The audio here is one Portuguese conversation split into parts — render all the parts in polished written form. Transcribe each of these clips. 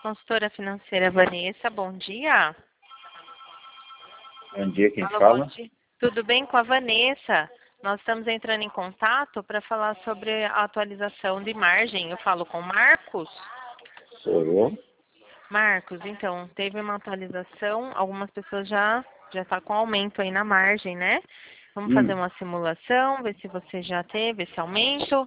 Consultora financeira Vanessa, bom dia. Bom dia, quem Alô, fala? bom dia. Tudo bem com a Vanessa? Nós estamos entrando em contato para falar sobre a atualização de margem. Eu falo com o Marcos. Sou eu. Marcos, então, teve uma atualização, algumas pessoas já tá com aumento aí na margem, né? Vamos fazer uma simulação, ver se você já teve esse aumento.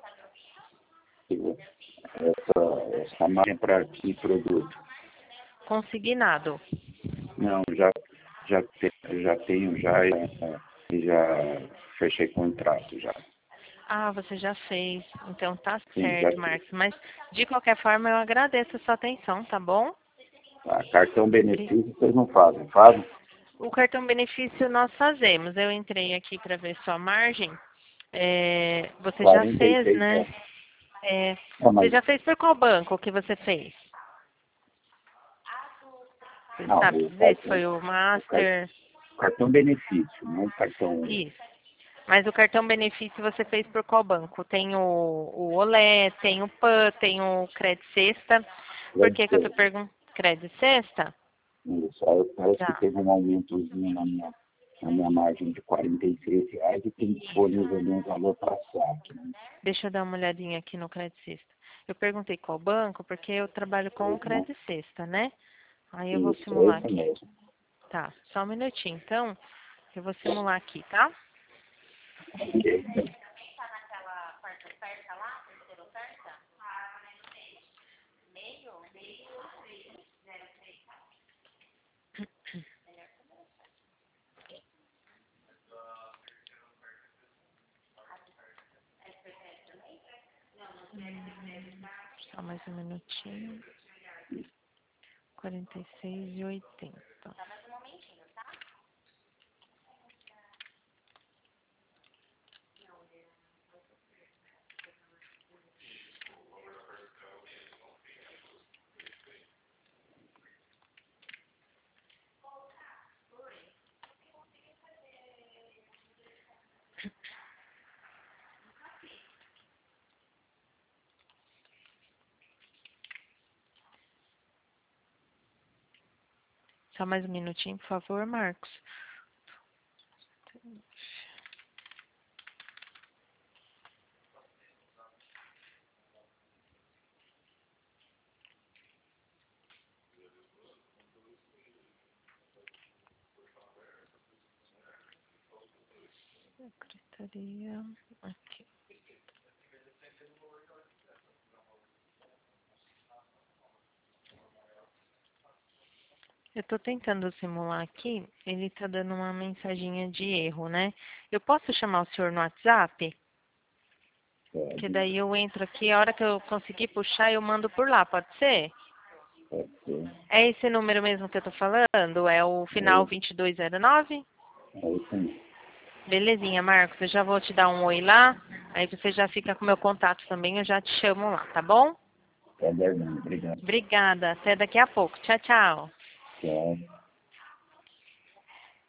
Essa margem para que produto? Consignado. Não, já tenho e já fechei contrato já. Ah, você já fez. Então tá Sim, já certo, Marcos. Mas de qualquer forma eu agradeço a sua atenção, tá bom? cartão benefício vocês não fazem, fazem? O cartão benefício nós fazemos. Eu entrei aqui para ver sua margem. Você já fez, 46, né? Não, Você mas, já fez por qual banco que você fez? Você não, sabe dizer se foi o Master? cartão benefício, não cartão... Isso. Mas o cartão benefício você fez por qual banco? Tem o Olé, tem o PAN, tem o Credit Sexta. Por que eu tô perguntando? Credit Sexta? Isso, aí parece que Tá. teve um aumentozinho na minha margem de R$ 43 e tem disponível um valor para saque. Né? Deixa eu dar uma olhadinha aqui no Credit Sexta. Eu perguntei qual banco, porque eu trabalho com o Credit Sexta, né? Aí eu vou simular aqui. Mesmo. Tá, só um minutinho. Então, eu vou simular aqui, tá? Só mais um minutinho. 46,80. Só mais um minutinho, por favor, Marcos. Secretaria. Aqui. Eu estou tentando simular aqui, ele está dando uma mensaginha de erro, né? Eu posso chamar o senhor no WhatsApp? Que daí eu entro aqui, a hora que eu conseguir puxar, eu mando por lá, pode ser? É esse número mesmo que eu tô falando? É o final 2209? É isso aí. Belezinha, Marcos, eu já vou te dar um oi lá, aí você já fica com meu contato também, eu já te chamo lá, tá bom? Tá bem, obrigado. Obrigada, até daqui a pouco. Tchau, tchau. Tchau.